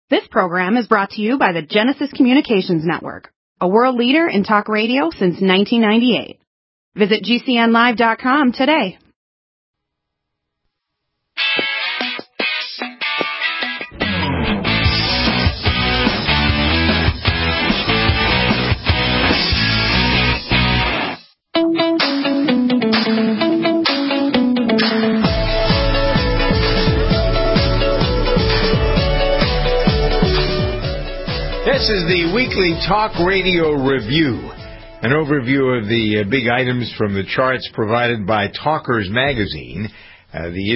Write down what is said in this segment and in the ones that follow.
This program is brought to you by the Genesis Communications Network, a world leader in talk radio since 1998. Visit GCNlive.com today. This is the weekly talk radio review, an overview of the big items from the charts provided by Talkers Magazine. The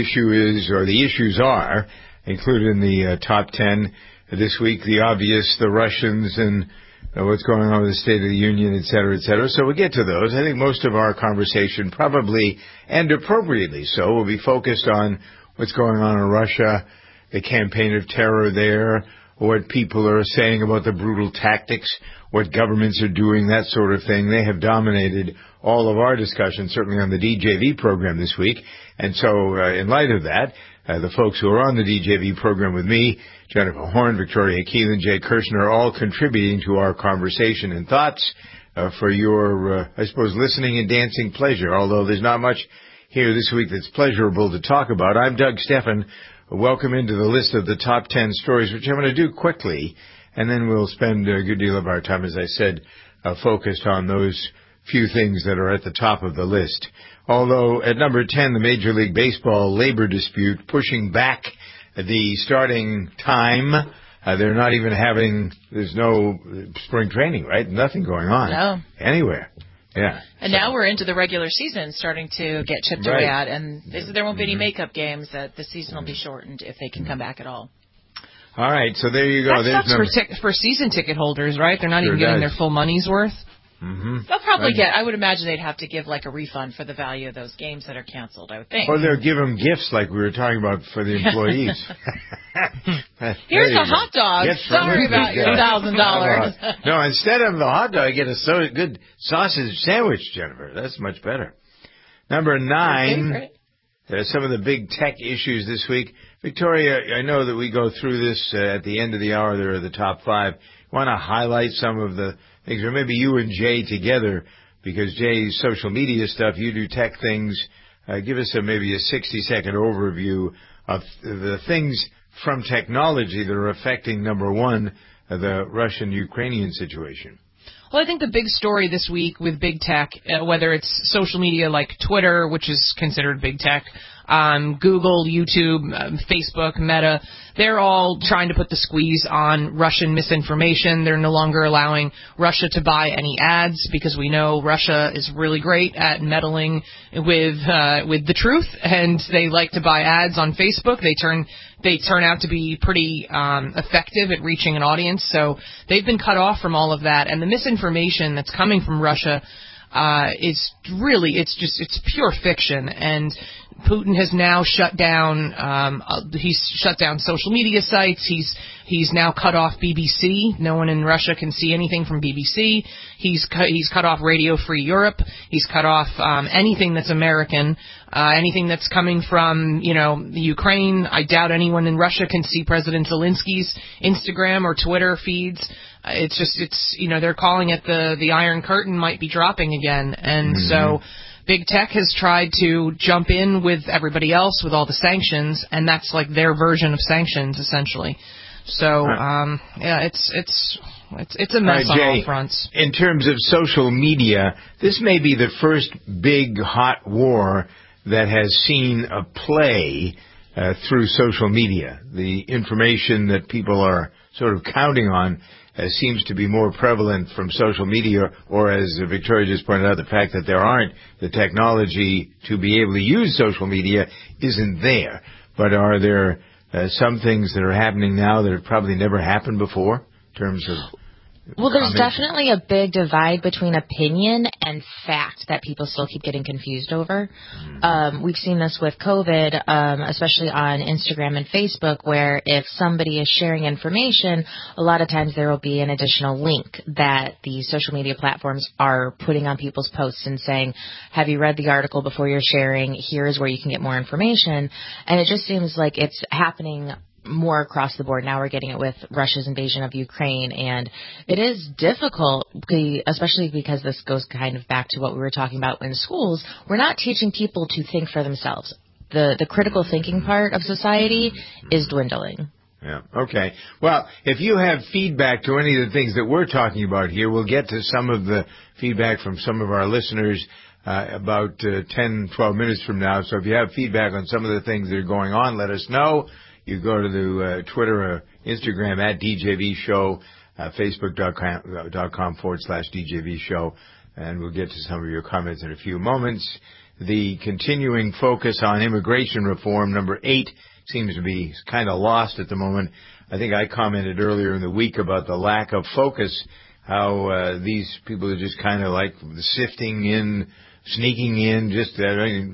issues are included in the top 10 this week. The obvious, the Russians, and what's going on with the State of the Union, et cetera, et cetera. So we'll get to those. I think most of our conversation, probably and appropriately so, will be focused on what's going on in Russia, the campaign of terror there, what people are saying about the brutal tactics, what governments are doing, that sort of thing. They have dominated all of our discussion, certainly on the DJV program this week. And so in light of that, the folks who are on the DJV program with me, Jennifer Horn, Victoria Keelan, Jay Kirshner, are all contributing to our conversation and thoughts for your, I suppose, listening and dancing pleasure, although there's not much here this week that's pleasurable to talk about. I'm Doug Steffen. Welcome into the list of the top 10 stories, which I'm going to do quickly, and then we'll spend a good deal of our time, as I said, focused on those few things that are at the top of the list. Although at number 10, the Major League Baseball labor dispute pushing back the starting time. They're not even there's no spring training, right? Nothing going on anywhere. Yeah. And now we're into the regular season starting to get chipped away at, and there won't be any makeup games. That the season will be shortened if they can come back at all. All right, so there you go. That sucks for season ticket holders, right? They're not even getting their full money's worth. Mm-hmm. They'll probably I would imagine they'd have to give like a refund for the value of those games that are canceled, I would think. Or they'll give them gifts like we were talking about for the employees. Here's a hot dog. Sorry about your $1,000. No, instead of the hot dog, I get a good sausage sandwich, Jennifer. That's much better. Number 9, some of the big tech issues this week. Victoria, I know that we go through this at the end of the hour. There are the top 5. Want to highlight some of the things, or maybe you and Jay together, because Jay's social media stuff, you do tech things. Give us maybe a 60-second overview of the things from technology that are affecting, number 1, the Russian-Ukrainian situation. Well, I think the big story this week with big tech, whether it's social media like Twitter, which is considered big tech, Google, YouTube, Facebook, Meta, they're all trying to put the squeeze on Russian misinformation. They're no longer allowing Russia to buy any ads because we know Russia is really great at meddling with the truth, and they like to buy ads on Facebook. They turn out to be pretty effective at reaching an audience, so they've been cut off from all of that. And the misinformation that's coming from Russia is really, it's pure fiction. And Putin has now shut down social media sites. He's now cut off BBC. No one in Russia can see anything from BBC. He's cut off Radio Free Europe. He's cut off anything that's American, anything that's coming from the Ukraine. I doubt anyone in Russia can see President Zelensky's Instagram or Twitter feeds. They're calling it the Iron Curtain might be dropping again, and so big tech has tried to jump in with everybody else with all the sanctions, and that's like their version of sanctions essentially. So it's a mess on all fronts. In terms of social media, this may be the first big hot war that has seen a play through social media. The information that people are sort of counting on seems to be more prevalent from social media, or as Victoria just pointed out, the fact that there aren't the technology to be able to use social media isn't there. But are there some things that are happening now that have probably never happened before in terms of Well, there's definitely a big divide between opinion and fact that people still keep getting confused over. We've seen this with COVID, especially on Instagram and Facebook, where if somebody is sharing information, a lot of times there will be an additional link that the social media platforms are putting on people's posts and saying, have you read the article before you're sharing? Here's where you can get more information. And it just seems like it's happening more across the board. Now we're getting it with Russia's invasion of Ukraine, and it is difficult, especially because this goes kind of back to what we were talking about in schools. We're not teaching people to think for themselves. The critical thinking part of society is dwindling. Yeah. Okay. Well, if you have feedback to any of the things that we're talking about here, we'll get to some of the feedback from some of our listeners about 10, 12 minutes from now. So if you have feedback on some of the things that are going on, let us know. You go to the Twitter or Instagram at DJV Show, Facebook.com/DJV Show, and we'll get to some of your comments in a few moments. The continuing focus on immigration reform, number 8, seems to be kind of lost at the moment. I think I commented earlier in the week about the lack of focus, how these people are just kind of like sifting in, sneaking in, just they don't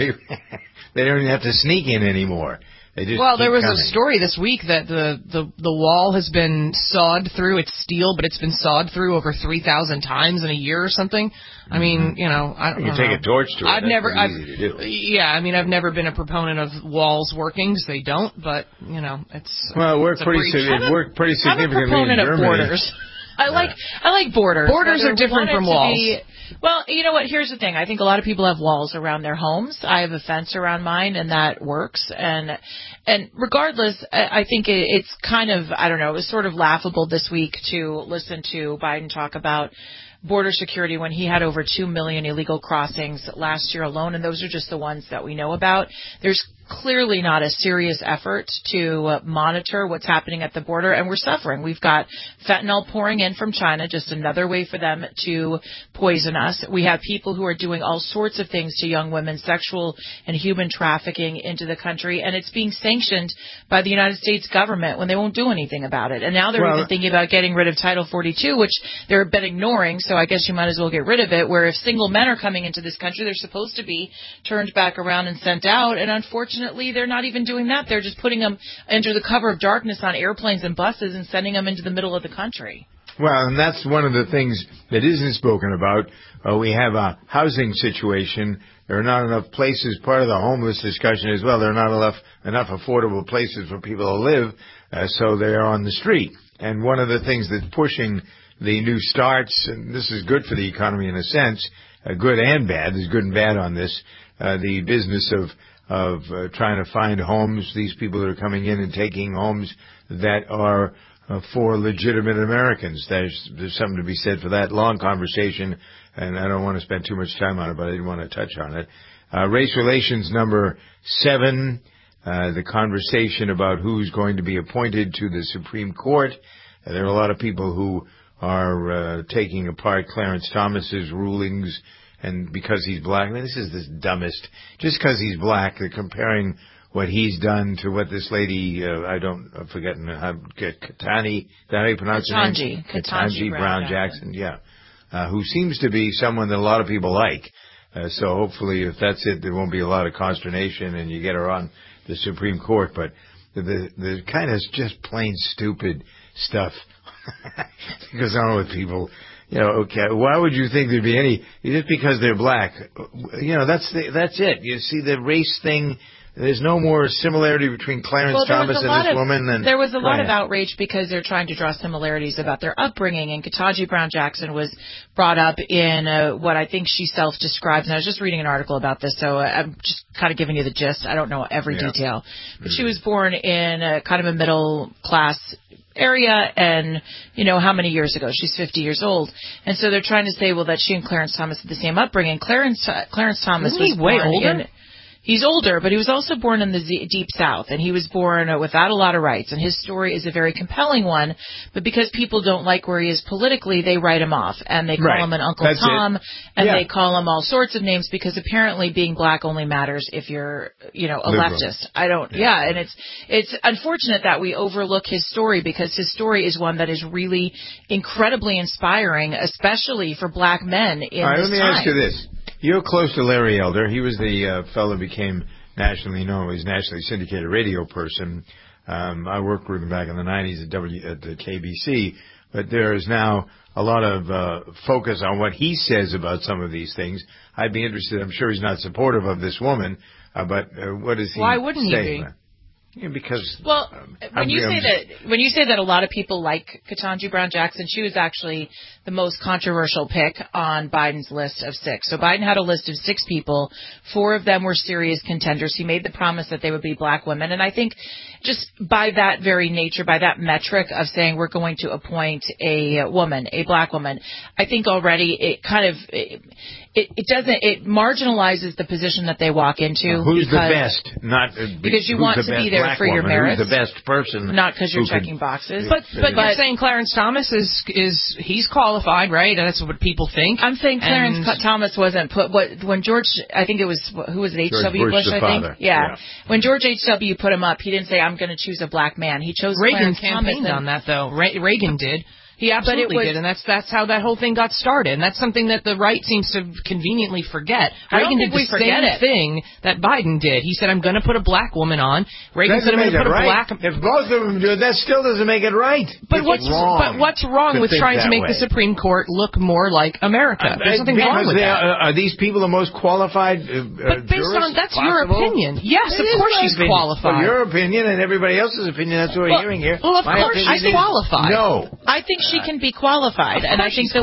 even have to sneak in anymore. Well, there was a story this week that the wall has been sawed through. It's steel, but it's been sawed through over 3,000 times in a year or something. I mean, you know, I don't know. You take a torch to it. I've never been a proponent of walls working because they don't. But you know, it worked pretty significantly. I'm a proponent of borders. I like borders. Borders are different from walls. Well, you know what? Here's the thing. I think a lot of people have walls around their homes. I have a fence around mine, and that works. And regardless, I think it's kind of, I don't know, it was sort of laughable this week to listen to Biden talk about border security when he had over 2 million illegal crossings last year alone, and those are just the ones that we know about. There's clearly not a serious effort to monitor what's happening at the border, and we're suffering. We've got fentanyl pouring in from China, just another way for them to poison us. We have people who are doing all sorts of things to young women, sexual and human trafficking into the country, and it's being sanctioned by the United States government when they won't do anything about it. And now they're even thinking about getting rid of Title 42, which they've been ignoring, so I guess you might as well get rid of it, where if single men are coming into this country, they're supposed to be turned back around and sent out, and unfortunately, they're not even doing that. They're just putting them under the cover of darkness on airplanes and buses and sending them into the middle of the country. Well, and that's one of the things that isn't spoken about. We have a housing situation. There are not enough places, part of the homeless discussion as well. There are not enough affordable places for people to live, so they are on the street. And one of the things that's pushing the new starts, and this is good for the economy in a sense, good and bad, there's good and bad on this, the business of trying to find homes, these people that are coming in and taking homes that are for legitimate Americans. There's something to be said for that. Long conversation, and I don't want to spend too much time on it, but I didn't want to touch on it. Race relations number 7, the conversation about who's going to be appointed to the Supreme Court. There are a lot of people who are taking apart Clarence Thomas's rulings. And because he's black, I mean, this is the dumbest. Just because he's black, they're comparing what he's done to what this lady, I'm forgetting how, Katani, is that how you pronounce her name? Ketanji Brown Jackson, yeah. Who seems to be someone that a lot of people like. So hopefully, if that's it, there won't be a lot of consternation and you get her on the Supreme Court. But the kind of just plain stupid stuff goes on with people. You know, okay, why would you think there'd be any, just because they're black? You know, that's it. You see the race thing, there's no more similarity between Clarence Thomas and this woman than... There was a lot of outrage because they're trying to draw similarities about their upbringing, and Ketanji Brown Jackson was brought up in what I think she self-describes, and I was just reading an article about this, so I'm just kind of giving you the gist. I don't know every detail. But she was born in a kind of a middle-class area, and you know how many years ago? She's 50 years old, and so they're trying to say, well, that she and Clarence Thomas had the same upbringing. Clarence Thomas was way older. He's older, but he was also born in the Deep South, and he was born without a lot of rights, and his story is a very compelling one, but because people don't like where he is politically, they write him off, and they call him an Uncle Tom, and they call him all sorts of names, because apparently being black only matters if you're, you know, a leftist. And it's unfortunate that we overlook his story, because his story is one that is really incredibly inspiring, especially for black men in this time. Let me ask you this. You're close to Larry Elder. He was the fellow who became nationally known. He's a nationally syndicated radio person. I worked with him back in the 90s at the KBC. But there is now a lot of focus on what he says about some of these things. I'd be interested. I'm sure he's not supportive of this woman, but what does he say? Why wouldn't he be? Yeah, because when you say that a lot of people like Ketanji Brown Jackson, she was actually the most controversial pick on Biden's list of 6. So Biden had a list of 6 people. 4 of them were serious contenders. He made the promise that they would be black women, and I think just by that very nature, by that metric of saying we're going to appoint a woman, a black woman, I think already it kind of it marginalizes the position that they walk into. Who's the best? Because you want to be there for your merits. Who's the best person? Not because you're checking boxes. But you're saying Clarence Thomas is he's qualified, right? That's what people think. I'm saying Clarence Thomas wasn't put. When George, I think it was who was it? H.W. Bush, I think. Yeah. When George H.W. put him up, he didn't say I'm going to choose a black man. He chose Reagan Clarence campaigned Thomas on that though. Reagan did. He absolutely did, and that's how that whole thing got started. And that's something that the right seems to conveniently forget. Reagan did the same thing that Biden did. He said, I'm going to put a black woman on. Reagan said, I'm going to put a black... If both of them do it, that still doesn't make it right. But what's wrong with trying to make the Supreme Court look more like America? There's nothing wrong with that. Are these people the most qualified But based on, that's your opinion. Yes, of course she's qualified. Well, your opinion and everybody else's opinion, that's what we're hearing here. Well, of course she's qualified. No. I think she can be qualified, and I think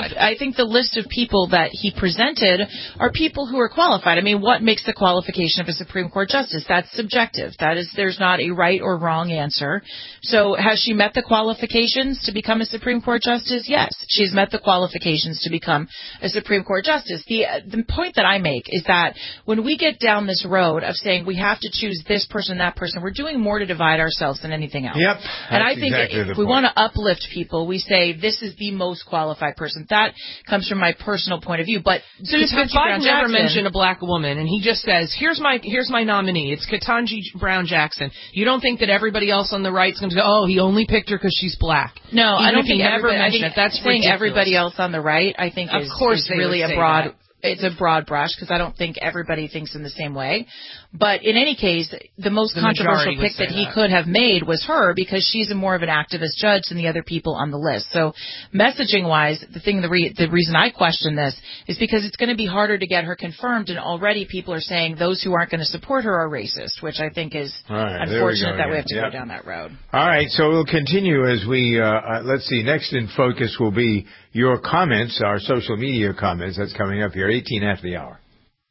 the list of people that he presented are people who are qualified. I mean, what makes the qualification of a Supreme Court justice? That's subjective. There's not a right or wrong answer. So, has she met the qualifications to become a Supreme Court justice? Yes, she's met the qualifications to become a Supreme Court justice. The point that I make is that when we get down this road of saying we have to choose this person, that person, we're doing more to divide ourselves than anything else. Yep. And I think if we want to uplift people, we say this is the most qualified person. That comes from my personal point of view. But so if Biden never mentioned a black woman and he just says, here's my nominee, it's Ketanji Brown Jackson, you don't think that everybody else on the right's going to go, oh, he only picked her because she's black? No, even I don't think never mentioned it. That's saying ridiculous. Everybody else on the right, I think, is really a broad. It's a broad brush because I don't think everybody thinks in the same way. But in any case, the most controversial pick that he could have made was her because she's more of an activist judge than the other people on the list. So messaging-wise, the reason I question this is because it's going to be harder to get her confirmed, and already people are saying those who aren't going to support her are racist, which I think is unfortunate that we have to go down that road. All right, so we'll continue as we, let's see, next in focus will be your comments, our social media comments. That's coming up here, 18 after the hour.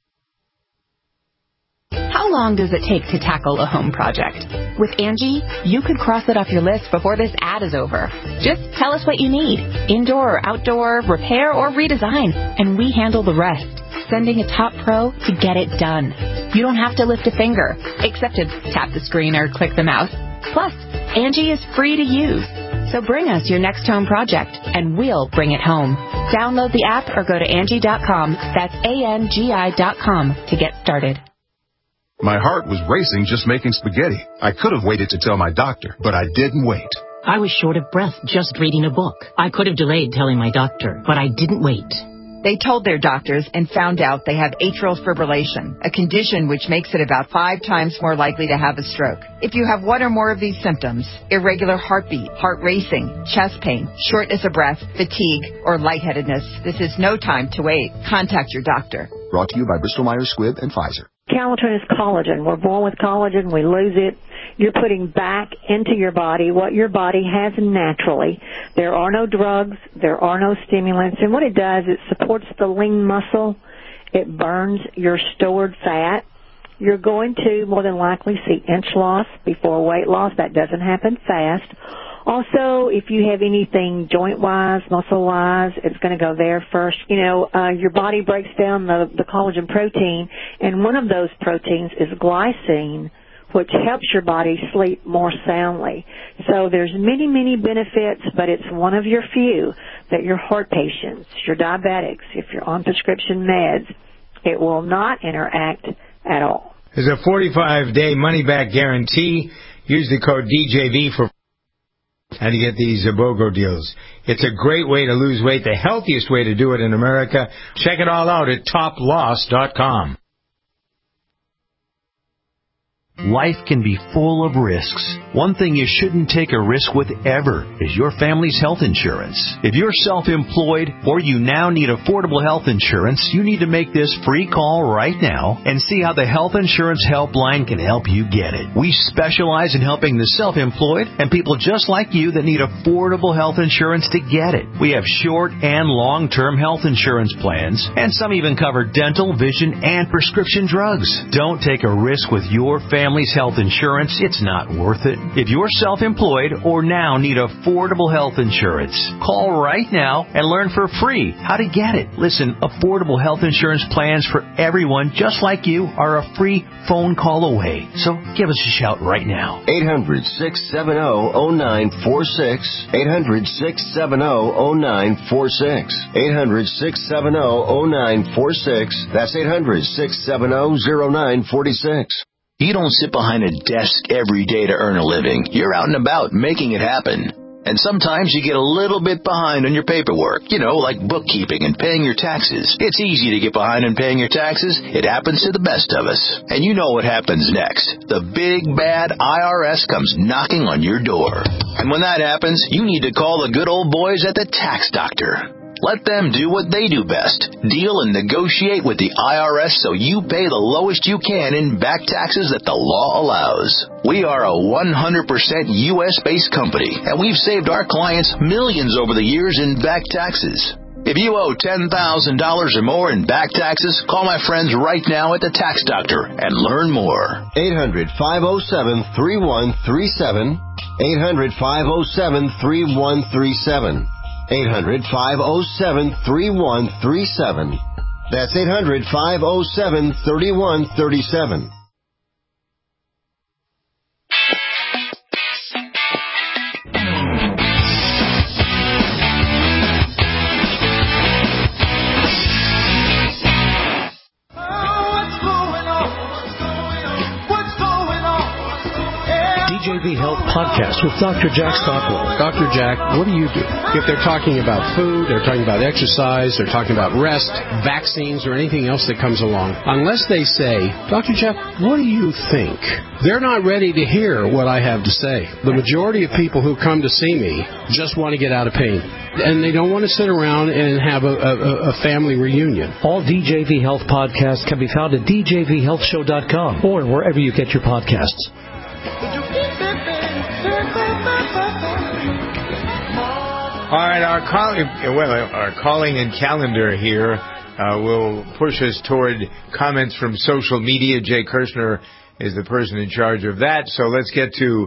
How long does it take to tackle a home project? With Angie, you could cross it off your list before this ad is over. Just tell us what you need, indoor or outdoor, repair or redesign, and we handle the rest, sending a top pro to get it done. You don't have to lift a finger, except to tap the screen or click the mouse. Plus, Angie is free to use. So bring us your next home project, and we'll bring it home. Download the app or go to Angie.com. That's ANGI.com to get started. My heart was racing just making spaghetti. I could have waited to tell my doctor, but I didn't wait. I was short of breath just reading a book. I could have delayed telling my doctor, but I didn't wait. They told their doctors and found out they have atrial fibrillation, a condition which makes it about 5 times more likely to have a stroke. If you have one or more of these symptoms, irregular heartbeat, heart racing, chest pain, shortness of breath, fatigue, or lightheadedness, this is no time to wait. Contact your doctor. Brought to you by Bristol Myers Squibb and Pfizer. Calitrin is collagen. We're born with collagen. We lose it. You're putting back into your body what your body has naturally. There are no drugs. There are no stimulants. And what it does, it supports the lean muscle. It burns your stored fat. You're going to more than likely see inch loss before weight loss. That doesn't happen fast. Also, if you have anything joint-wise, muscle-wise, it's going to go there first. You know, your body breaks down the collagen protein, and one of those proteins is glycine, which helps your body sleep more soundly. So there's many, many benefits, but it's one of your few that your heart patients, your diabetics, if you're on prescription meds, it will not interact at all. There's a 45-day money-back guarantee. Use the code DJV for and to get these BOGO deals. It's a great way to lose weight, the healthiest way to do it in America. Check it all out at toploss.com. Life can be full of risks. One thing you shouldn't take a risk with ever is your family's health insurance. If you're self-employed or you now need affordable health insurance, you need to make this free call right now and see how the Health Insurance Helpline can help you get it. We specialize in helping the self-employed and people just like you that need affordable health insurance to get it. We have short and long-term health insurance plans, and some even cover dental, vision, and prescription drugs. Don't take a risk with your family's health insurance. It's not worth it. If you're self-employed or now need affordable health insurance, call right now and learn for free how to get it. Listen, affordable health insurance plans for everyone just like you are a free phone call away. So give us a shout right now. 800-670-0946. 800-670-0946. 800-670-0946. That's 800-670-0946. You don't sit behind a desk every day to earn a living. You're out and about making it happen. And sometimes you get a little bit behind on your paperwork, like bookkeeping and paying your taxes. It's easy to get behind on paying your taxes. It happens to the best of us. And you know what happens next. The big, bad IRS comes knocking on your door. And when that happens, you need to call the good old boys at the Tax Doctor. Let them do what they do best. Deal and negotiate with the IRS so you pay the lowest you can in back taxes that the law allows. We are a 100% U.S.-based company, and we've saved our clients millions over the years in back taxes. If you owe $10,000 or more in back taxes, call my friends right now at the Tax Doctor and learn more. 800-507-3137. 800-507-3137. 800-507-3137. That's 800-507-3137. DJV Health Podcast with Dr. Jack Stockwell. Dr. Jack, what do you do? If they're talking about food, they're talking about exercise, they're talking about rest, vaccines, or anything else that comes along, unless they say, Dr. Jack, what do you think? They're not ready to hear what I have to say. The majority of people who come to see me just want to get out of pain, and they don't want to sit around and have a family reunion. All DJV Health podcasts can be found at djvhealthshow.com or wherever you get your podcasts. All right, our calling and calendar here will push us toward comments from social media. Jay Kirshner is the person in charge of that. So let's get to,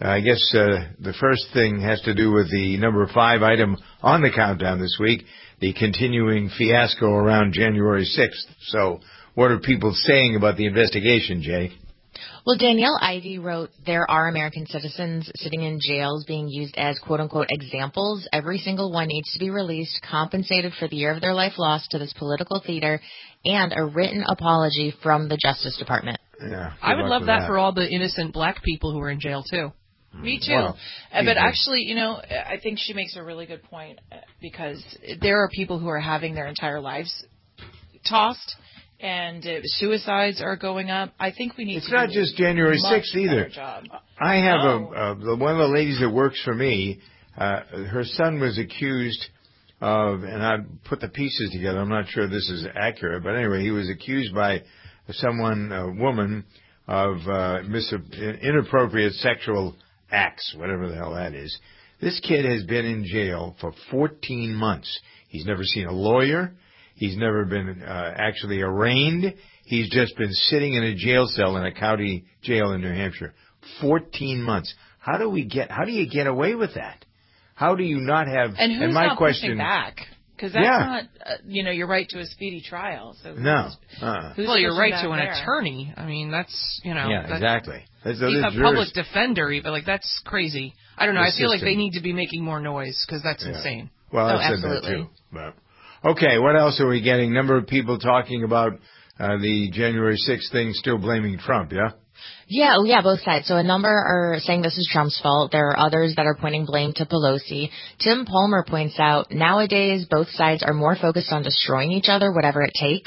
the first thing has to do with the number 5 item on the countdown this week, the continuing fiasco around January 6th. So what are people saying about the investigation, Jay? Well, Danielle Ivey wrote, there are American citizens sitting in jails being used as quote-unquote examples. Every single one needs to be released, compensated for the year of their life lost to this political theater, and a written apology from the Justice Department. Yeah, I would love that for all the innocent black people who are in jail, too. Me too. Well, but actually, I think she makes a really good point because there are people who are having their entire lives tossed. And suicides are going up. I think we need It's not just January 6th either. I have one of the ladies that works for me, her son was accused of, and I put the pieces together, I'm not sure this is accurate, but anyway, he was accused by a woman, of inappropriate sexual acts, whatever the hell that is. This kid has been in jail for 14 months. He's never seen a lawyer. He's never been actually arraigned. He's just been sitting in a jail cell in a county jail in New Hampshire. 14 months. How do you get away with that? How do you not have... And who's my not question, pushing back? Because that's not, your right to a speedy trial. So no. Well, your right to an attorney. I mean, that's, Yeah, exactly. A public defender, even. That's crazy. I don't know. I feel like they need to be making more noise because that's insane. Well, I said that too. But. Okay, what else are we getting? Number of people talking about the January 6th thing, still blaming Trump, yeah? Yeah, both sides. So a number are saying this is Trump's fault. There are others that are pointing blame to Pelosi. Tim Palmer points out, nowadays both sides are more focused on destroying each other, whatever it takes.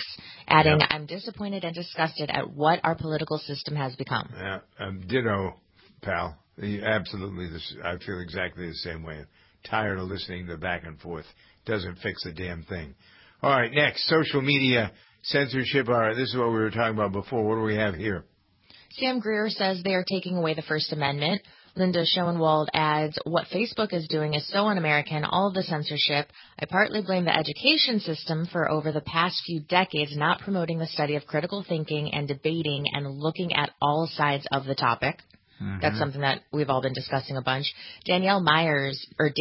adding, I'm disappointed and disgusted at what our political system has become. Yeah, ditto, pal. Absolutely, I feel exactly the same way. Tired of listening to back and forth. Doesn't fix a damn thing. All right, next, social media censorship. All right, this is what we were talking about before. What do we have here? Sam Greer says they are taking away the First Amendment. Linda Schoenwald adds, what Facebook is doing is so un-American, all of the censorship. I partly blame the education system for over the past few decades not promoting the study of critical thinking and debating and looking at all sides of the topic. Mm-hmm. That's something that we've all been discussing a bunch. Daniel Myers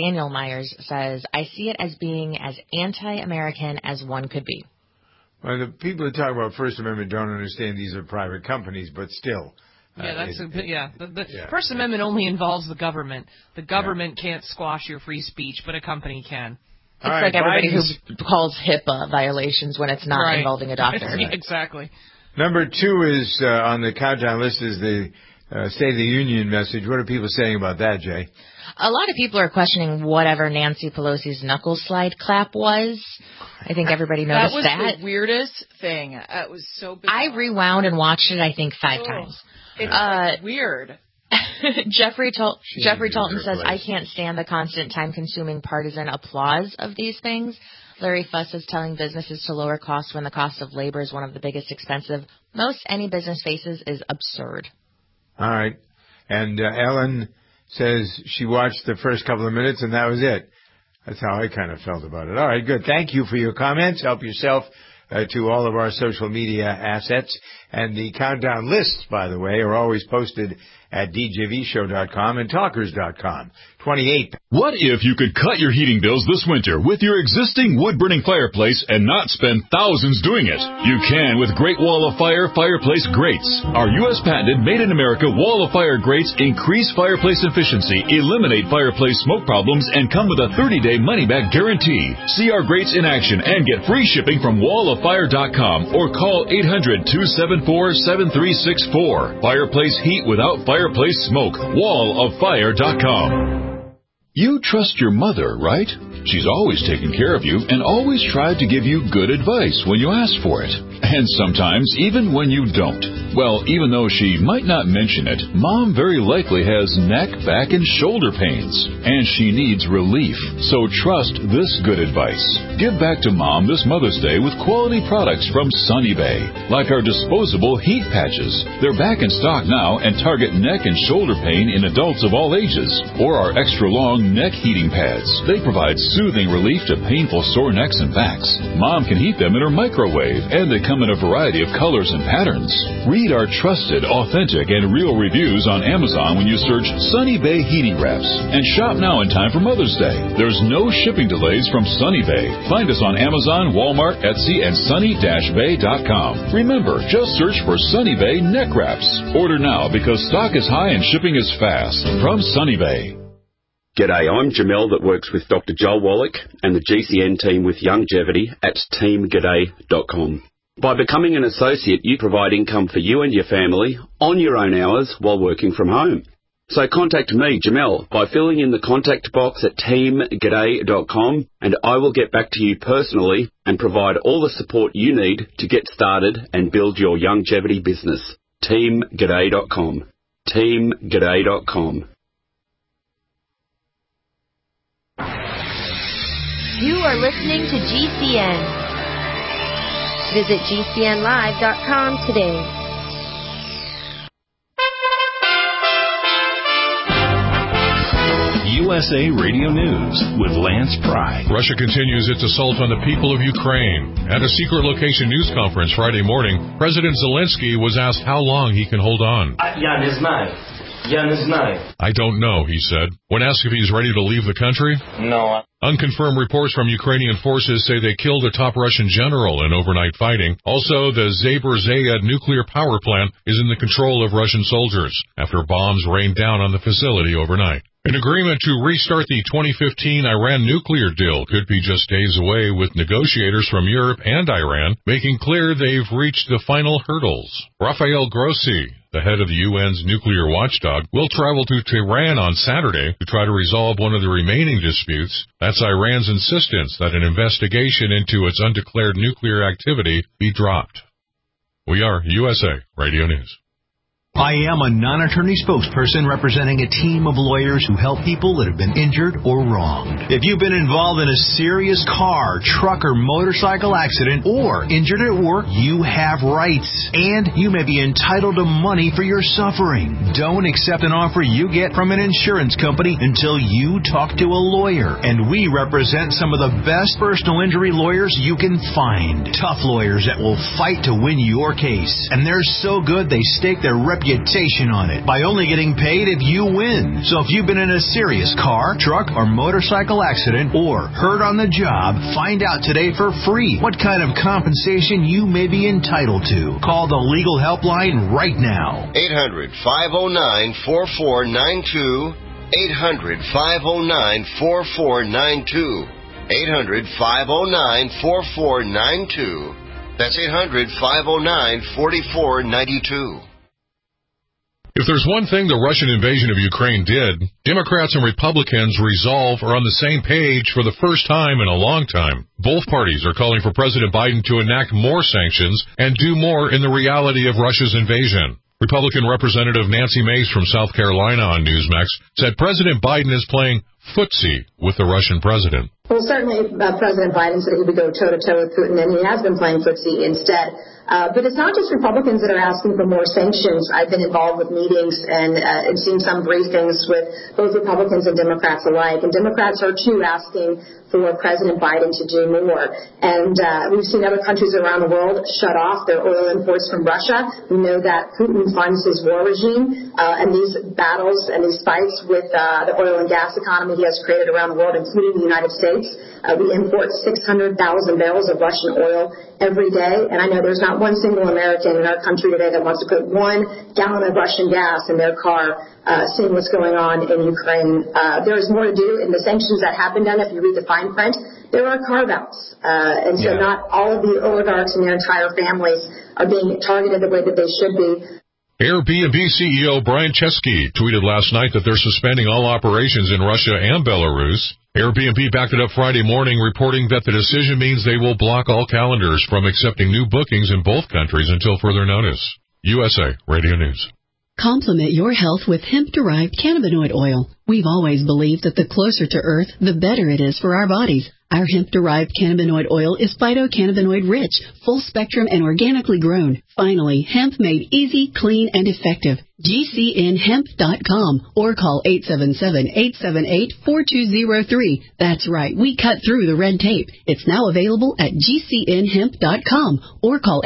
says, I see it as being as anti-American as one could be. Well, the people who talk about First Amendment don't understand these are private companies, but still. Yeah, The First Amendment only involves the government. The government can't squash your free speech, but a company can. It's like everybody who calls HIPAA violations when it's not involving a doctor. Exactly. Number 2 is on the countdown list is the State of the Union message. What are people saying about that, Jay? A lot of people are questioning whatever Nancy Pelosi's knuckle slide clap was. I think everybody noticed that. That was the weirdest thing. It was so bizarre. I rewound and watched it, I think, 5 times. It's weird. Jeffrey Talton says, I can't stand the constant time-consuming partisan applause of these things. Larry Fuss is telling businesses to lower costs when the cost of labor is one of the biggest expensive most any business faces is absurd. All right. And Ellen says she watched the first couple of minutes and that was it. That's how I kind of felt about it. All right, good. Thank you for your comments. Help yourself to all of our social media assets. And the countdown lists, by the way, are always posted at djvshow.com and talkers.com. 28. What if you could cut your heating bills this winter with your existing wood-burning fireplace and not spend thousands doing it? You can with Great Wall of Fire fireplace grates. Our U.S. patented made-in-America Wall of Fire grates increase fireplace efficiency, eliminate fireplace smoke problems, and come with a 30-day money-back guarantee. See our grates in action and get free shipping from walloffire.com or call 800-274-7364. Fireplace heat without fireplace smoke. walloffire.com. You trust your mother, right? She's always taken care of you and always tried to give you good advice when you ask for it. And sometimes even when you don't. Well, even though she might not mention it, Mom very likely has neck, back, and shoulder pains. And she needs relief. So trust this good advice. Give back to Mom this Mother's Day with quality products from Sunny Bay. Like our disposable heat patches. They're back in stock now and target neck and shoulder pain in adults of all ages. Or our extra long neck heating pads. They provide soothing relief to painful sore necks and backs. Mom can heat them in her microwave, and they come in a variety of colors and patterns. Read our trusted, authentic, and real reviews on Amazon when you search Sunny Bay Heating Wraps. And shop now in time for Mother's Day. There's no shipping delays from Sunny Bay. Find us on Amazon, Walmart, Etsy, and sunny-bay.com. Remember, just search for Sunny Bay Neck Wraps. Order now because stock is high and shipping is fast. From Sunny Bay. G'day, I'm Jamel that works with Dr. Joel Wallach and the GCN team with Longevity at teamg'day.com. By becoming an associate, you provide income for you and your family on your own hours while working from home. So contact me, Jamel, by filling in the contact box at teamg'day.com and I will get back to you personally and provide all the support you need to get started and build your longevity business. teamg'day.com. teamg'day.com. You are listening to GCN. Visit GCNlive.com today. USA Radio News with Lance Pry. Russia continues its assault on the people of Ukraine. At a secret location news conference Friday morning, President Zelensky was asked how long he can hold on. I don't know, he said. When asked if he's ready to leave the country, no. Unconfirmed reports from Ukrainian forces say they killed a top Russian general in overnight fighting. Also, the Zaporizhzhia nuclear power plant is in the control of Russian soldiers after bombs rained down on the facility overnight. An agreement to restart the 2015 Iran nuclear deal could be just days away, with negotiators from Europe and Iran making clear they've reached the final hurdles. Rafael Grossi, the head of the UN's nuclear watchdog, will travel to Tehran on Saturday to try to resolve one of the remaining disputes. That's Iran's insistence that an investigation into its undeclared nuclear activity be dropped. We are USA Radio News. I am a non-attorney spokesperson representing a team of lawyers who help people that have been injured or wronged. If you've been involved in a serious car, truck, or motorcycle accident or injured at work, you have rights, and you may be entitled to money for your suffering. Don't accept an offer you get from an insurance company until you talk to a lawyer, and we represent some of the best personal injury lawyers you can find. Tough lawyers that will fight to win your case, and they're so good they stake their reputation on it by only getting paid if you win. So if you've been in a serious car, truck, or motorcycle accident or hurt on the job, find out today for free what kind of compensation you may be entitled to. Call the legal helpline right now. 800-509-4492. 800-509-4492. 800-509-4492. That's 800-509-4492. If there's one thing the Russian invasion of Ukraine did, Democrats and Republicans are on the same page for the first time in a long time. Both parties are calling for President Biden to enact more sanctions and do more in the reality of Russia's invasion. Republican Representative Nancy Mace from South Carolina on Newsmax said President Biden is playing footsie with the Russian president. Well, certainly President Biden said he would go toe-to-toe with Putin, and he has been playing footsie instead. But it's not just Republicans that are asking for more sanctions. I've been involved with meetings and seen some briefings with both Republicans and Democrats alike. And Democrats are, too, asking for President Biden to do more. And we've seen other countries around the world shut off their oil imports from Russia. We know that Putin funds his war regime, and these battles and these fights with the oil and gas economy he has created around the world, including the United States. We import 600,000 barrels of Russian oil every day, and I know there's not one single American in our country today that wants to put 1 gallon of Russian gas in their car, seeing what's going on in Ukraine. There is more to do in the sanctions that have been done. If you read the fine print, there are carve-outs, and so not all of the oligarchs and their entire families are being targeted the way that they should be. Airbnb CEO Brian Chesky tweeted last night that they're suspending all operations in Russia and Belarus. Airbnb backed it up Friday morning, reporting that the decision means they will block all calendars from accepting new bookings in both countries until further notice. USA Radio News. Complement your health with hemp-derived cannabinoid oil. We've always believed that the closer to Earth, the better it is for our bodies. Our hemp-derived cannabinoid oil is phytocannabinoid-rich, full-spectrum, and organically grown. Finally, hemp made easy, clean, and effective. GCNhemp.com or call 877-878-4203. That's right, we cut through the red tape. It's now available at GCNhemp.com or call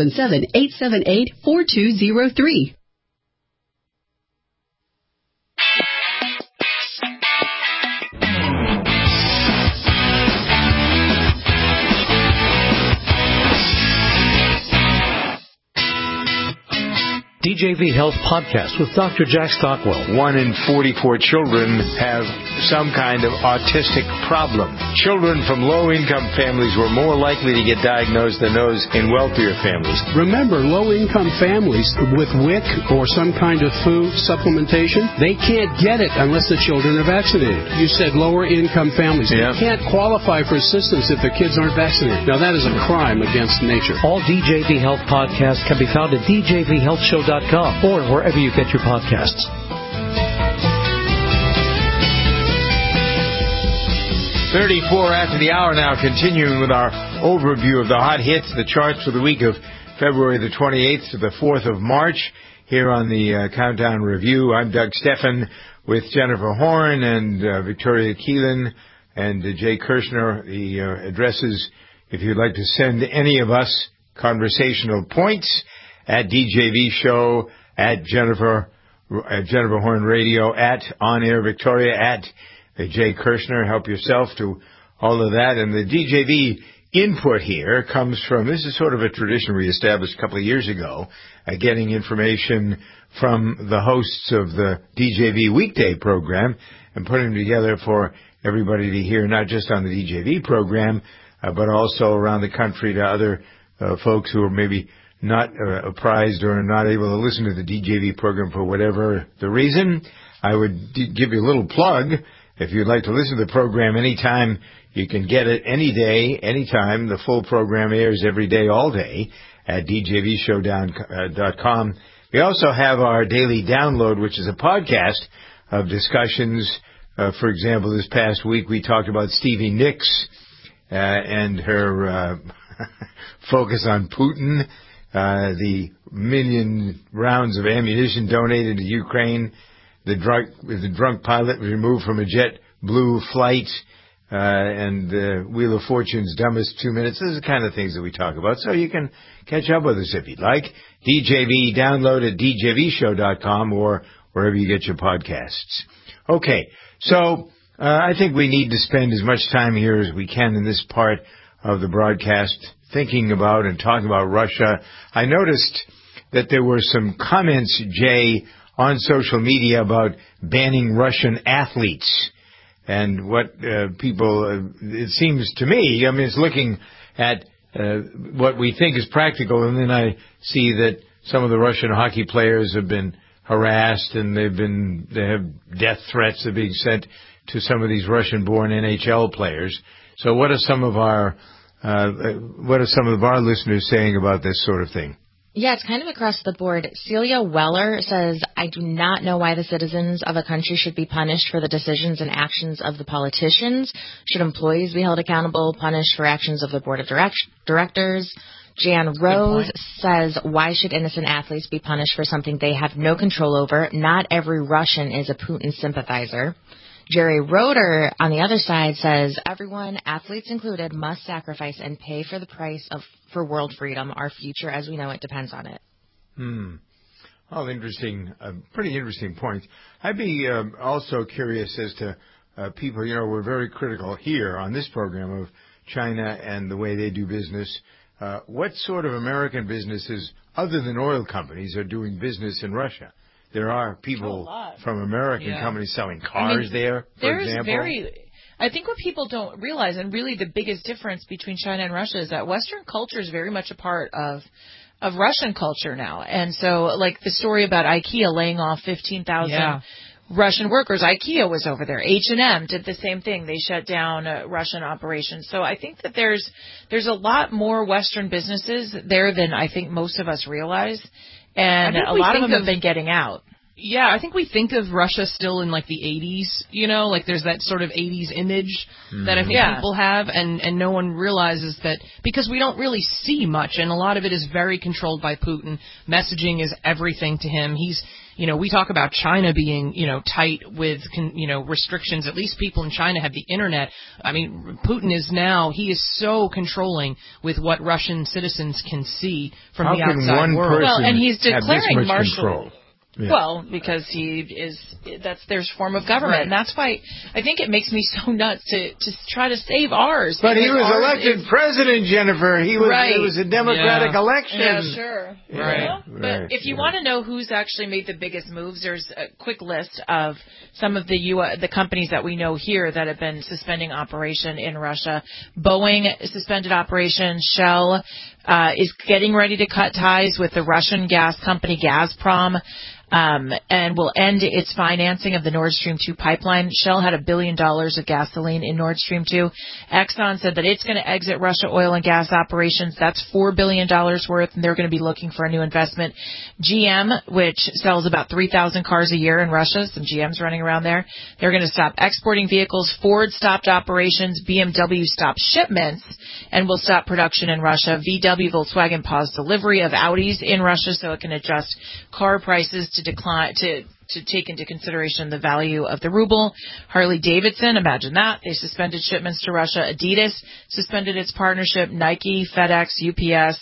877-878-4203. DJV Health Podcast with Dr. Jack Stockwell. 1 in 44 children have some kind of autistic problem. Children from low-income families were more likely to get diagnosed than those in wealthier families. Remember, low-income families with WIC or some kind of food supplementation, they can't get it unless the children are vaccinated. You said lower-income families. They can't qualify for assistance if their kids aren't vaccinated. Now, that is a crime against nature. All DJV Health podcasts can be found at djvhealthshow.com or wherever you get your podcasts. 34 after the hour now, continuing with our overview of the hot hits, the charts for the week of February the 28th to the 4th of March here on the Countdown Review. I'm Doug Stephan with Jennifer Horn and Victoria Keelan and Jay Kirshner. The addresses, if you'd like to send any of us conversational points, at DJV Show, at Jennifer Horn Radio, at On Air Victoria, at Jay Kirshner. Help yourself to all of that. And the DJV input here comes from, this is sort of a tradition we established a couple of years ago, getting information from the hosts of the DJV weekday program and putting them together for everybody to hear, not just on the DJV program, but also around the country to other folks who are maybe not apprised or not able to listen to the DJV program for whatever the reason, I would give you a little plug. If you'd like to listen to the program anytime, you can get it any day, anytime. The full program airs every day, all day at djvshowdown.com. We also have our daily download, which is a podcast of discussions. For example, this past week we talked about Stevie Nicks and her focus on Putin, the million rounds of ammunition donated to Ukraine, the drunk pilot was removed from a JetBlue flight, and Wheel of Fortune's dumbest 2 minutes. This is the kind of things that we talk about, so you can catch up with us if you'd like. DJV, download at djvshow.com or wherever you get your podcasts. Okay, so I think we need to spend as much time here as we can in this part of the broadcast thinking about and talking about Russia. I noticed that there were some comments, Jay, on social media about banning Russian athletes. And what people, it seems to me, I mean, it's looking at what we think is practical, and then I see that some of the Russian hockey players have been harassed, and they have death threats that are being sent to some of these Russian-born NHL players. So what are some of our listeners saying about this sort of thing? Yeah, it's kind of across the board. Celia Weller says, I do not know why the citizens of a country should be punished for the decisions and actions of the politicians. Should employees be held accountable, punished for actions of the board of directors? Jan Rose says, why should innocent athletes be punished for something they have no control over? Not every Russian is a Putin sympathizer. Jerry Roeder, on the other side, says, everyone, athletes included, must sacrifice and pay for the price for world freedom. Our future, as we know it, depends on it. Well, interesting, pretty interesting point. I'd be also curious as to people, we're very critical here on this program of China and the way they do business. What sort of American businesses, other than oil companies, are doing business in Russia? There are people from American companies selling cars there, for example. I think what people don't realize, and really the biggest difference between China and Russia, is that Western culture is very much a part of Russian culture now. And so, like the story about IKEA laying off 15,000 Russian workers, IKEA was over there. H&M did the same thing. They shut down Russian operations. So I think that there's a lot more Western businesses there than I think most of us realize. And a lot of them have been getting out. Yeah, I think we think of Russia still in like the 80s, like there's that sort of 80s image that I think people have, and no one realizes that because we don't really see much, and a lot of it is very controlled by Putin. Messaging is everything to him. He's, we talk about China being, tight with, restrictions. At least people in China have the internet. I mean, Putin is so controlling with what Russian citizens can see from the outside world. Well, and he's declaring martial control. Yeah. Well, because that's their form of government. And that's why I think it makes me so nuts to try to save ours. But he was elected president, Jennifer. It was a democratic election. Yeah, sure. Right. But if you want to know who's actually made the biggest moves, there's a quick list of some of the companies that we know here that have been suspending operation in Russia. Boeing suspended operation. Shell is getting ready to cut ties with the Russian gas company Gazprom. And will end its financing of the Nord Stream 2 pipeline. Shell had $1 billion of gasoline in Nord Stream 2. Exxon said that it's going to exit Russia oil and gas operations. That's $4 billion worth, and they're going to be looking for a new investment. GM, which sells about 3,000 cars a year in Russia, some GMs running around there, they're going to stop exporting vehicles. Ford stopped operations. BMW stopped shipments and will stop production in Russia. VW, Volkswagen paused delivery of Audis in Russia so it can adjust car prices to decline to take into consideration the value of the ruble. Harley Davidson, imagine that, they suspended shipments to Russia. Adidas suspended its partnership. Nike, FedEx, UPS,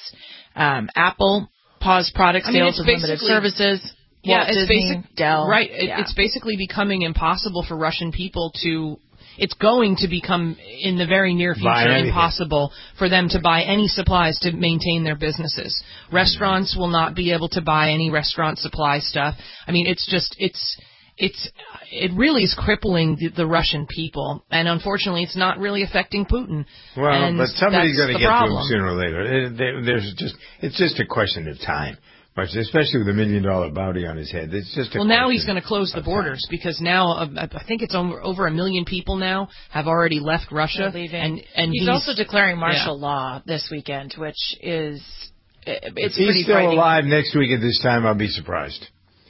Apple paused product sales with limited services. Yeah, Walt Disney, Dell. Right. It's basically becoming impossible for Russian people to. It's going to become, in the very near future, impossible for them to buy any supplies to maintain their businesses. Restaurants will not be able to buy any restaurant supply stuff. I mean, it's it really is crippling the Russian people, and unfortunately, it's not really affecting Putin. Well, but somebody's going to get problem. to him sooner or later. It's just a question of time, especially with $1 million bounty on his head. It's just now he's going to close the borders because now I think it's over 1 million people now have already left Russia, and he's also declaring martial law this weekend, which is it's if pretty he's still frightening. alive next week at this time, I'll be surprised.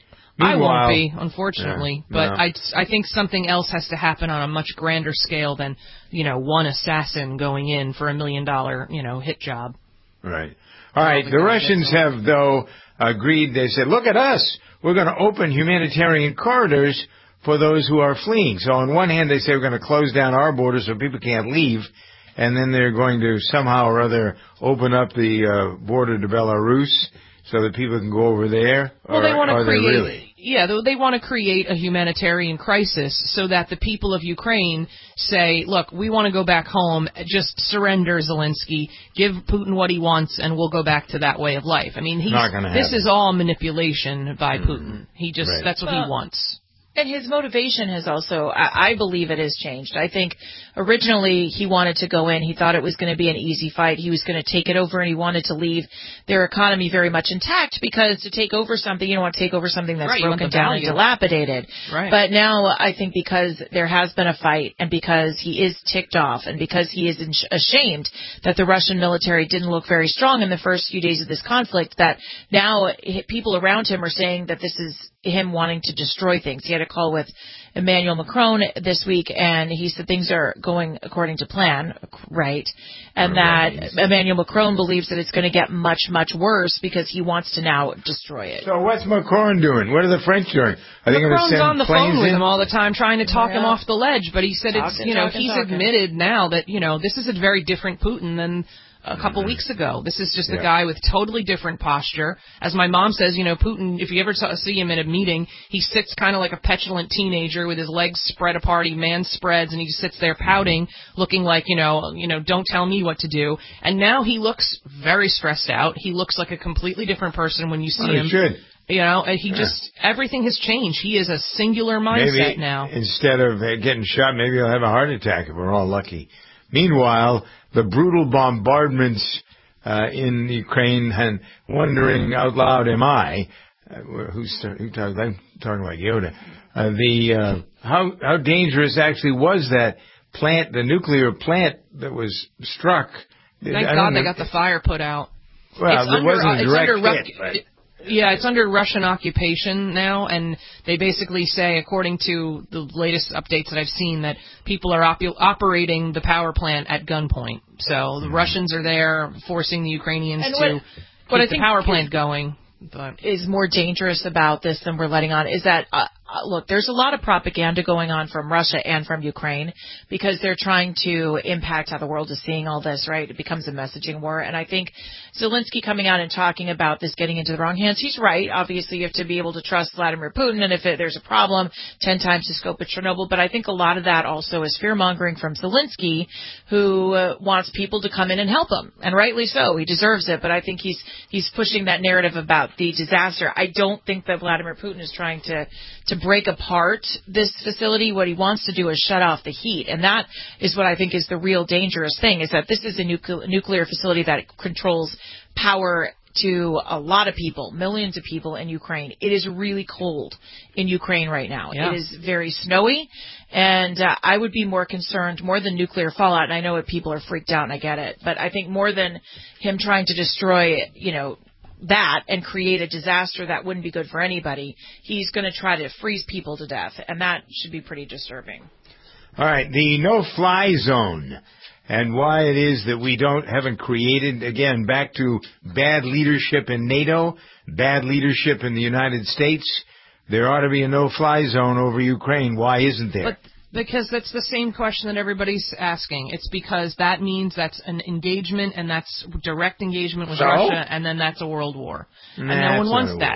I won't be, unfortunately, but I think something else has to happen on a much grander scale than, one assassin going in for $1 million, hit job. Right. All right. The Russians have, though, agreed. They said, look at us. We're going to open humanitarian corridors for those who are fleeing. So on one hand, they say we're going to close down our borders so people can't leave. And then they're going to somehow or other open up the border to Belarus so that people can go over there? Well, they want to create, really? they want to create a humanitarian crisis so that the people of Ukraine say, look, we want to go back home, just surrender Zelensky, give Putin what he wants, and we'll go back to that way of life. I mean, this is all manipulation by Putin. That's what he wants. And his motivation has also, I believe it has changed. I think originally he wanted to go in. He thought it was going to be an easy fight. He was going to take it over, and he wanted to leave their economy very much intact, because to take over something, you don't want to take over something that's broken down and dilapidated. Right. But now I think because there has been a fight, and because he is ticked off, and because he is ashamed that the Russian military didn't look very strong in the first few days of this conflict, that now people around him are saying that this is him wanting to destroy things. He had a call with Emmanuel Macron this week, and he said things are going according to plan, right? And that Emmanuel Macron believes that it's going to get much, much worse because he wants to now destroy it. So what's Macron doing? What are the French doing? Are they going to Macron's send on the planes phone with in? him all the time trying to talk him off the ledge, but he said he's admitted now that, this is a very different Putin than a couple weeks ago. This is just a guy with totally different posture. As my mom says, Putin, if you ever see him in a meeting, he sits kind of like a petulant teenager with his legs spread apart. He man spreads, and he just sits there pouting, looking like, don't tell me what to do. And now he looks very stressed out. He looks like a completely different person when you see him. He should. And he everything has changed. He is a singular mindset now. Instead of getting shot, maybe he'll have a heart attack if we're all lucky. Meanwhile, the brutal bombardments in Ukraine, and wondering out loud, am I? Who talking? I'm talking about Yoda. How dangerous actually was that plant, the nuclear plant that was struck? Thank God they got the fire put out. Well, there wasn't a direct hit. Yeah, it's under Russian occupation now, and they basically say, according to the latest updates that I've seen, that people are operating the power plant at gunpoint. So the Russians are there forcing the Ukrainians to keep the power plant going. But is more dangerous about this than we're letting on is that, look, there's a lot of propaganda going on from Russia and from Ukraine because they're trying to impact how the world is seeing all this, right? It becomes a messaging war. And I think Zelensky coming out and talking about this getting into the wrong hands, he's right. Obviously, you have to be able to trust Vladimir Putin, and if there's a problem, 10 times the scope of Chernobyl. But I think a lot of that also is fear-mongering from Zelensky, who wants people to come in and help him. And rightly so. He deserves it. But I think he's pushing that narrative about the disaster. I don't think that Vladimir Putin is trying to break apart this facility. What he wants to do is shut off the heat. And that is what I think is the real dangerous thing, is that this is a nuclear facility that controls power to a lot of people, millions of people in Ukraine. It is really cold in Ukraine right now. Yeah. It is very snowy, and I would be more concerned, more than nuclear fallout, and I know people are freaked out, and I get it, but I think more than him trying to destroy, that and create a disaster that wouldn't be good for anybody, he's going to try to freeze people to death, and that should be pretty disturbing. All right, the no-fly zone and why it is that we haven't created, again, back to bad leadership in NATO, bad leadership in the United States. There ought to be a no-fly zone over Ukraine. Why isn't there? Because that's the same question that everybody's asking. It's because that means that's an engagement, and that's direct engagement with Russia, and then that's a world war. And no one wants that.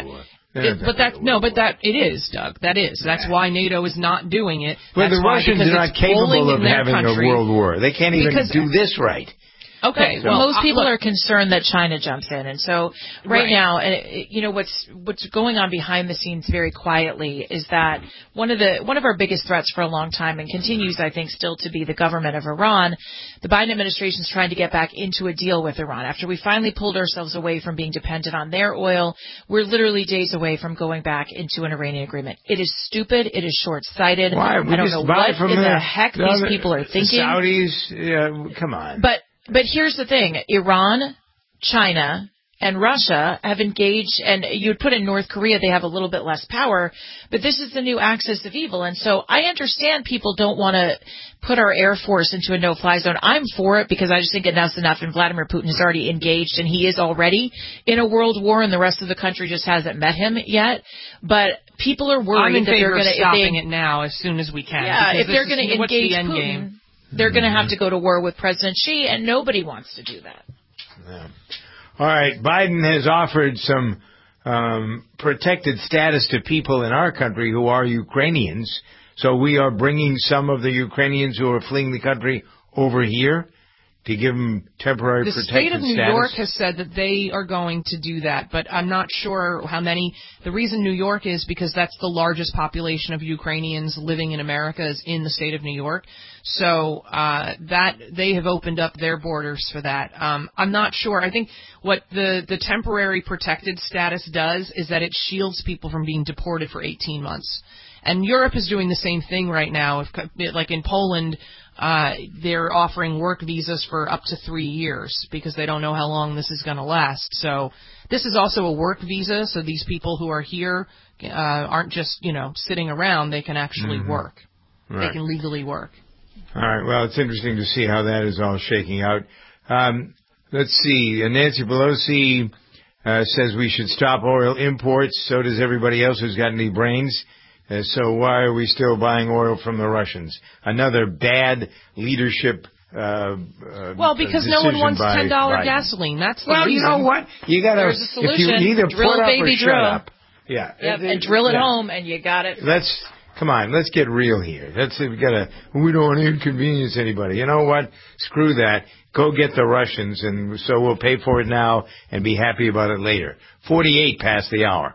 It is, Doug. That is. That's why NATO is not doing it. But the Russians are not capable of having a world war. They can't even do this right. Okay. Well, most people are concerned that China jumps in, and so right now, what's going on behind the scenes very quietly is that one of our biggest threats for a long time, and continues, I think, still to be the government of Iran. The Biden administration is trying to get back into a deal with Iran. After we finally pulled ourselves away from being dependent on their oil, we're literally days away from going back into an Iranian agreement. It is stupid. It is short-sighted. Why? I don't know what in the heck these people are thinking. The Saudis, come on. But here's the thing. Iran, China, and Russia have engaged, and you would put in North Korea, they have a little bit less power, but this is the new axis of evil. And so I understand people don't want to put our Air Force into a no-fly zone. I'm for it because I just think enough's enough, and Vladimir Putin is already engaged, and he is already in a world war, and the rest of the country just hasn't met him yet. But people are worried that they're going to stopping it now as soon as we can. Yeah, if they're going to engage Putin, they're going to have to go to war with President Xi, and nobody wants to do that. Yeah. All right, Biden has offered some protected status to people in our country who are Ukrainians. So we are bringing some of the Ukrainians who are fleeing the country over here to give them temporary protected status. The state of New York has said that they are going to do that, but I'm not sure how many. The reason New York is because that's the largest population of Ukrainians living in America is in the state of New York. So that they have opened up their borders for that. I'm not sure. I think what the temporary protected status does is that it shields people from being deported for 18 months. And Europe is doing the same thing right now. Like in Poland, they're offering work visas for up to 3 years because they don't know how long this is going to last. So this is also a work visa, so these people who are here aren't just, sitting around. They can actually work. Right. They can legally work. All right. Well, it's interesting to see how that is all shaking out. Let's see. Nancy Pelosi says we should stop oil imports. So does everybody else who's got any brains. So why are we still buying oil from the Russians? Another bad leadership because no one wants $10 gasoline. That's the reason. Well, you know what? You got to, if you either drill, put up baby, or shut up. Yeah. Yep, and drill it home, and you got it. Come on, let's get real here. We don't want to inconvenience anybody. You know what? Screw that. Go get the Russians, and so we'll pay for it now and be happy about it later. 48 past the hour.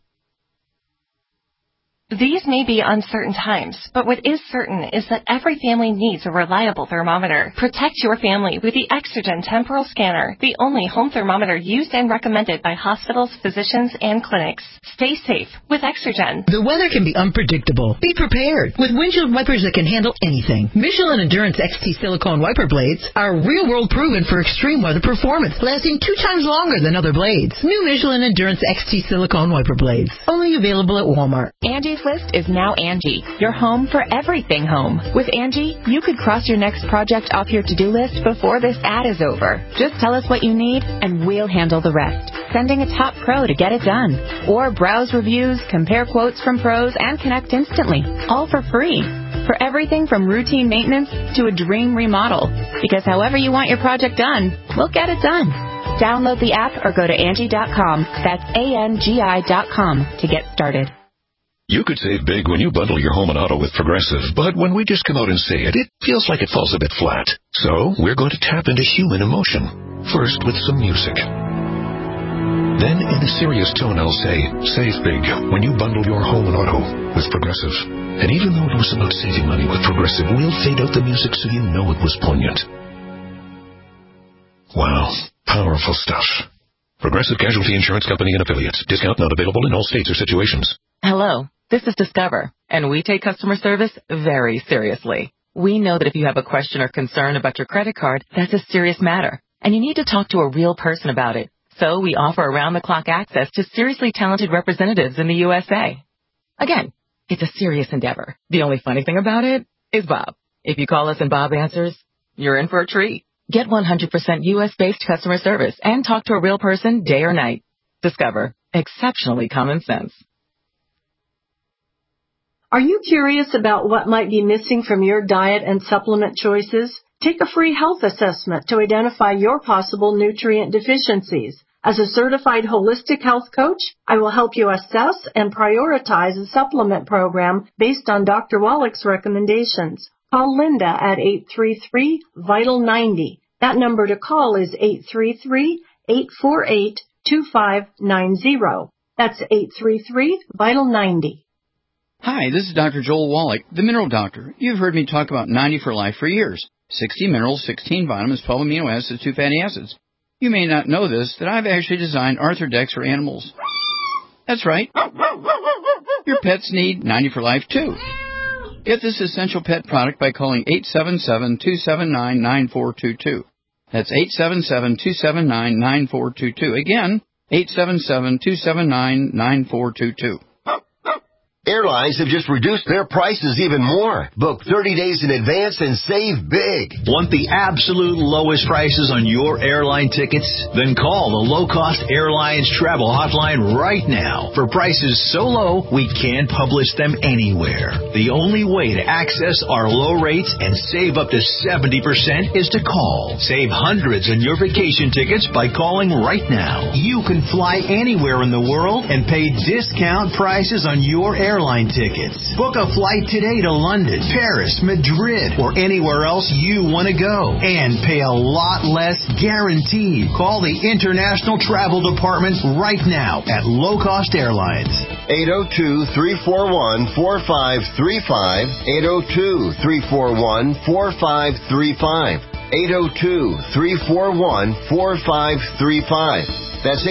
These may be uncertain times, but what is certain is that every family needs a reliable thermometer. Protect your family with the Exergen Temporal Scanner, the only home thermometer used and recommended by hospitals, physicians, and clinics. Stay safe with Exergen. The weather can be unpredictable. Be prepared with windshield wipers that can handle anything. Michelin Endurance XT silicone wiper blades are real-world proven for extreme weather performance, lasting 2 times longer than other blades. New Michelin Endurance XT silicone wiper blades, only available at Walmart. Angie's List is now Angie, your home for everything home. With Angie, you could cross your next project off your to-do list before this ad is over. Just tell us what you need, and we'll handle the rest. Sending a top pro to get it done. Or browse reviews, compare quotes from pros, and connect instantly. All for free. For everything from routine maintenance to a dream remodel. Because however you want your project done, we'll get it done. Download the app or go to Angie.com. That's ANGI.com to get started. You could save big when you bundle your home and auto with Progressive, but when we just come out and say it, it feels like it falls a bit flat. So we're going to tap into human emotion, first with some music. Then in a serious tone I'll say, save big when you bundle your home and auto with Progressive. And even though it was about saving money with Progressive, we'll fade out the music so you know it was poignant. Wow, powerful stuff. Progressive Casualty Insurance Company and Affiliates. Discount not available in all states or situations. Hello, this is Discover, and we take customer service very seriously. We know that if you have a question or concern about your credit card, that's a serious matter, and you need to talk to a real person about it. So we offer around-the-clock access to seriously talented representatives in the USA. Again, it's a serious endeavor. The only funny thing about it is Bob. If you call us and Bob answers, you're in for a treat. Get 100% U.S.-based customer service and talk to a real person day or night. Discover. Exceptionally common sense. Are you curious about what might be missing from your diet and supplement choices? Take a free health assessment to identify your possible nutrient deficiencies. As a certified holistic health coach, I will help you assess and prioritize a supplement program based on Dr. Wallach's recommendations. Call Linda at 833-VITAL-90. That number to call is 833-848-2590. That's 833-VITAL-90. Hi, this is Dr. Joel Wallach, the Mineral Doctor. You've heard me talk about 90 for Life for years. 60 minerals, 16 vitamins, 12 amino acids, 2 fatty acids. You may not know this, that I've actually designed Arthrodex for animals. That's right. Your pets need 90 for Life, too. Get this essential pet product by calling 877-279-9422. That's 877-279-9422. Again, 877-279-9422. Airlines have just reduced their prices even more. Book 30 days in advance and save big. Want the absolute lowest prices on your airline tickets? Then call the Low Cost Airlines Travel Hotline right now. For prices so low, we can't publish them anywhere. The only way to access our low rates and save up to 70% is to call. Save hundreds on your vacation tickets by calling right now. You can fly anywhere in the world and pay discount prices on your airline tickets. Book a flight today to London, Paris, Madrid, or anywhere else you want to go. And pay a lot less guaranteed. Call the International Travel Department right now at Low Cost Airlines. 802-341-4535. 802-341-4535. 802-341-4535. That's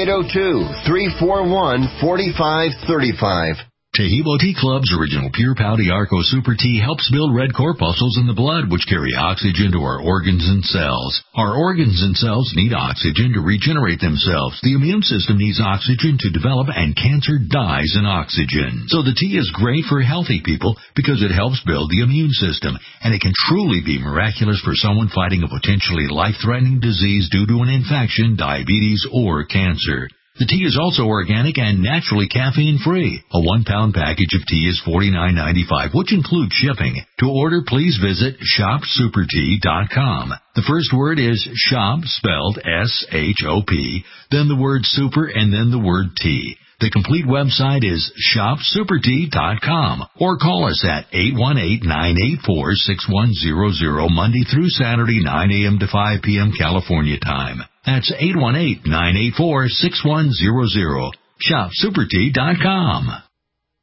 802-341-4535. Tahibo Tea Club's original Pure Pau Arco Super Tea helps build red corpuscles in the blood, which carry oxygen to our organs and cells. Our organs and cells need oxygen to regenerate themselves. The immune system needs oxygen to develop, and cancer dies in oxygen. So the tea is great for healthy people because it helps build the immune system, and it can truly be miraculous for someone fighting a potentially life-threatening disease due to an infection, diabetes, or cancer. The tea is also organic and naturally caffeine-free. A 1-pound package of tea is $49.95, which includes shipping. To order, please visit shopsupertea.com. The first word is shop, spelled S-H-O-P, then the word super, and then the word tea. The complete website is shopsupertea.com, or call us at 818-984-6100 Monday through Saturday, 9 a.m. to 5 p.m. California time. That's 818-984-6100. shopsupertea.com.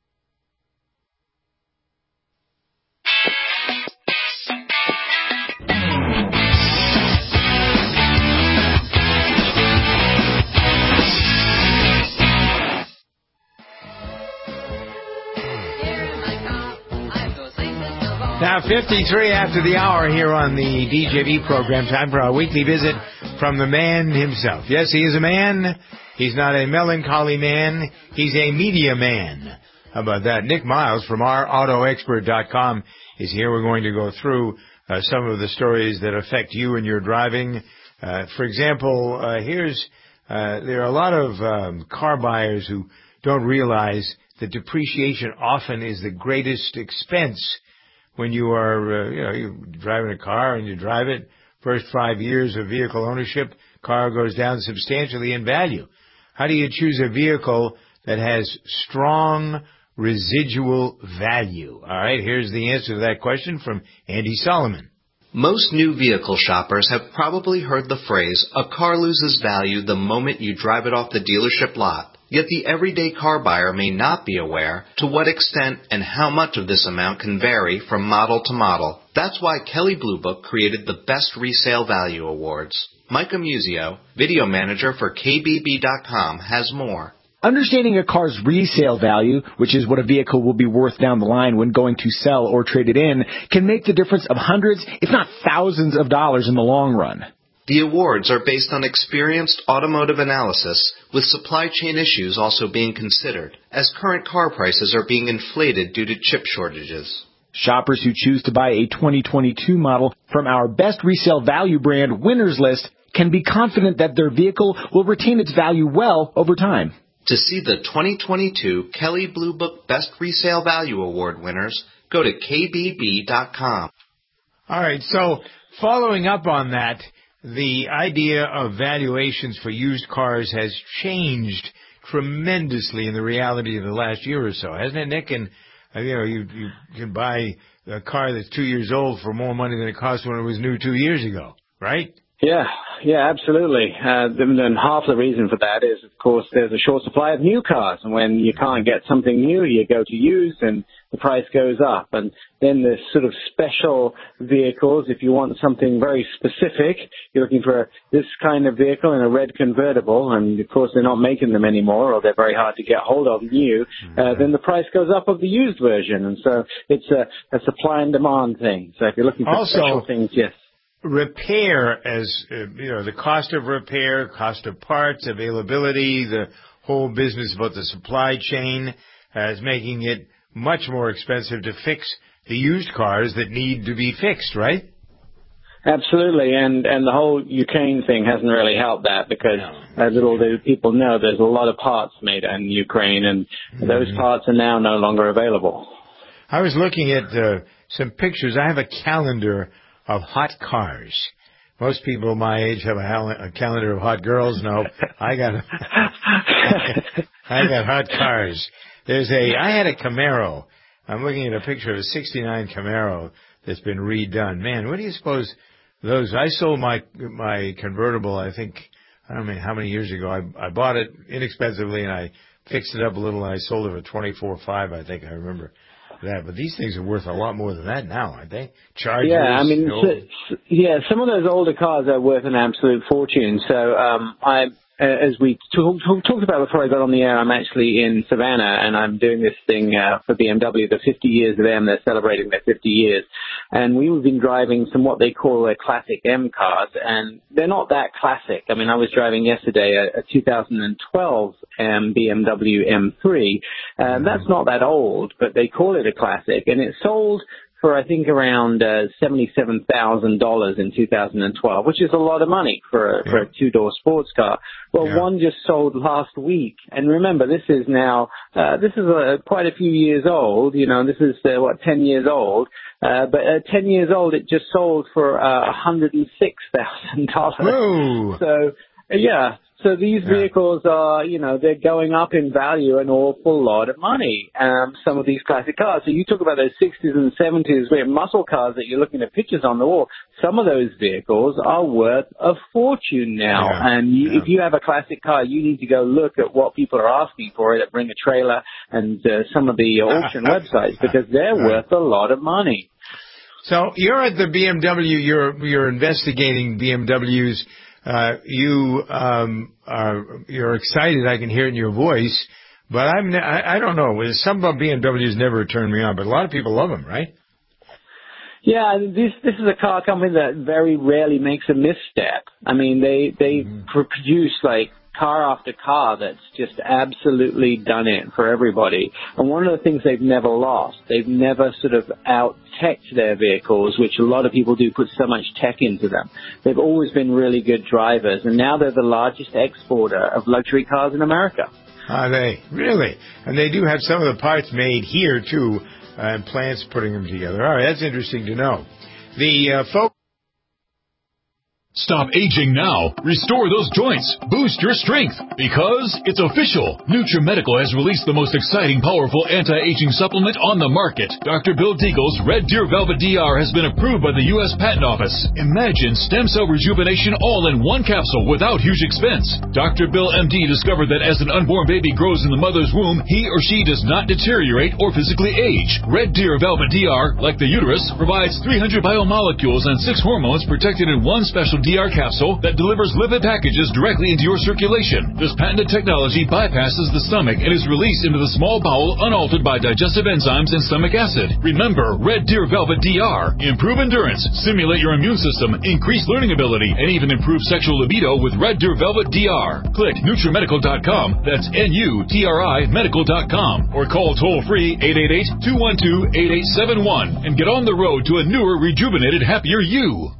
Now, 53 after the hour here on the DJV program. Time for our weekly visit from the man himself. Yes, he is a man. He's not a melancholy man. He's a media man. How about that? Nick Miles from ourautoexpert.com is here. We're going to go through some of the stories that affect you and your driving. For example, there are a lot of car buyers who don't realize that depreciation often is the greatest expense. When you are, you're driving a car and you drive it, first 5 years of vehicle ownership, car goes down substantially in value. How do you choose a vehicle that has strong residual value? All right, here's the answer to that question from Andy Solomon. Most new vehicle shoppers have probably heard the phrase, a car loses value the moment you drive it off the dealership lot. Yet the everyday car buyer may not be aware to what extent and how much of this amount can vary from model to model. That's why Kelley Blue Book created the Best Resale Value Awards. Micah Musio, video manager for KBB.com, has more. Understanding a car's resale value, which is what a vehicle will be worth down the line when going to sell or trade it in, can make the difference of hundreds, if not thousands of dollars in the long run. The awards are based on experienced automotive analysis, with supply chain issues also being considered, as current car prices are being inflated due to chip shortages. Shoppers who choose to buy a 2022 model from our Best Resale Value brand winners list can be confident that their vehicle will retain its value well over time. To see the 2022 Kelley Blue Book Best Resale Value Award winners, go to KBB.com. All right, so following up on that, the idea of valuations for used cars has changed tremendously in the reality of the last year or so, hasn't it, Nick? And you can buy a car that's 2 years old for more money than it cost when it was new 2 years ago, right? Yeah, absolutely. And half the reason for that is, of course, there's a short supply of new cars. And when you can't get something new, you go to used and the price goes up. And then there's sort of special vehicles. If you want something very specific, you're looking for this kind of vehicle in a red convertible. And, of course, they're not making them anymore, or they're very hard to get hold of new. Then the price goes up of the used version. And so it's a supply and demand thing. So if you're looking for special things, yes. Repair, as the cost of repair, cost of parts, availability, the whole business about the supply chain is making it much more expensive to fix the used cars that need to be fixed, right? Absolutely, and the whole Ukraine thing hasn't really helped that, because as little do people know, there's a lot of parts made in Ukraine, and those parts are now no longer available. I was looking at some pictures. I have a calendar of hot cars. Most people my age have a calendar of hot girls. No, I got hot cars. I had a Camaro. I'm looking at a picture of a 69 Camaro that's been redone. Man, what do you suppose those? I sold my convertible, I think, I don't know how many years ago. I bought it inexpensively and I fixed it up a little and I sold it for $24,500, I think I remember that. But these things are worth a lot more than that now, aren't they? Chargers. Yeah, I mean, some of those older cars are worth an absolute fortune. So as we talked about before I got on the air, I'm actually in Savannah, and I'm doing this thing for BMW, the 50 years of them. They're celebrating their 50 years. And we've been driving some what they call their classic M cars, and they're not that classic. I mean, I was driving yesterday a 2012 BMW M3. That's not that old, but they call it a classic, and it sold for, I think, around $77,000 in 2012, which is a lot of money for a two-door sports car. Well, one just sold last week. And remember, this is quite a few years old. This is, 10 years old. But at 10 years old, it just sold for $106,000. Whoa. So, yeah. So these vehicles are, they're going up in value an awful lot of money, some of these classic cars. So you talk about those 60s and 70s where muscle cars that you're looking at pictures on the wall. Some of those vehicles are worth a fortune now. If you have a classic car, you need to go look at what people are asking for it at Bring a Trailer and some of the auction websites, because they're worth a lot of money. So you're at the BMW, you're investigating BMWs. You're excited. I can hear it in your voice, but I don't know. Some of BMWs never turned me on, but a lot of people love them, right? Yeah, this is a car company that very rarely makes a misstep. I mean, they produce like car after car that's just absolutely done it for everybody. And one of the things they've never lost, they've never sort of out-teched their vehicles, which a lot of people do put so much tech into them. They've always been really good drivers, and now they're the largest exporter of luxury cars in America. Are they? Really? And they do have some of the parts made here, too, and plants putting them together. All right, that's interesting to know. The folks... Stop aging now. Restore those joints. Boost your strength. Because it's official. NutriMedical has released the most exciting, powerful anti-aging supplement on the market. Dr. Bill Deagle's Red Deer Velvet DR has been approved by the U.S. Patent Office. Imagine stem cell rejuvenation all in one capsule without huge expense. Dr. Bill MD discovered that as an unborn baby grows in the mother's womb, he or she does not deteriorate or physically age. Red Deer Velvet DR, like the uterus, provides 300 biomolecules and 6 hormones protected in one special DR capsule that delivers lipid packages directly into your circulation. This patented technology bypasses the stomach and is released into the small bowel unaltered by digestive enzymes and stomach acid. Remember, Red Deer Velvet DR. Improve endurance, stimulate your immune system, increase learning ability, and even improve sexual libido with Red Deer Velvet DR. Click NutriMedical.com, that's NUTRI Medical.com, or call toll-free 888-212-8871 and get on the road to a newer, rejuvenated, happier you.